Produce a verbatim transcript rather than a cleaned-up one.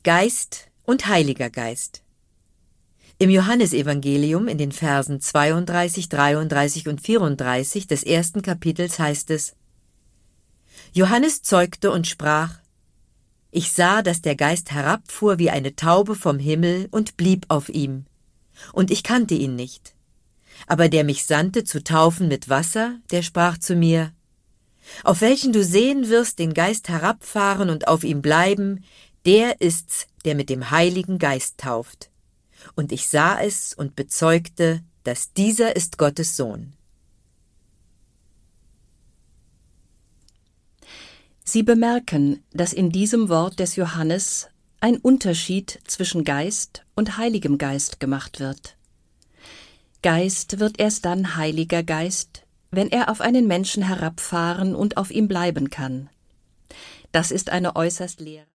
Geist und Heiliger Geist. Im Johannesevangelium in den Versen zweiunddreißig, dreiunddreißig und vierunddreißig des ersten Kapitels heißt es: Johannes zeugte und sprach: Ich sah, dass der Geist herabfuhr wie eine Taube vom Himmel und blieb auf ihm. Und ich kannte ihn nicht. Aber der mich sandte zu taufen mit Wasser, der sprach zu mir: Auf welchen du sehen wirst den Geist herabfahren und auf ihm bleiben, der ist's, der mit dem Heiligen Geist tauft. Und ich sah es und bezeugte, dass dieser ist Gottes Sohn. Sie bemerken, dass in diesem Wort des Johannes ein Unterschied zwischen Geist und Heiligem Geist gemacht wird. Geist wird erst dann Heiliger Geist, wenn er auf einen Menschen herabfahren und auf ihm bleiben kann. Das ist eine äußerst leere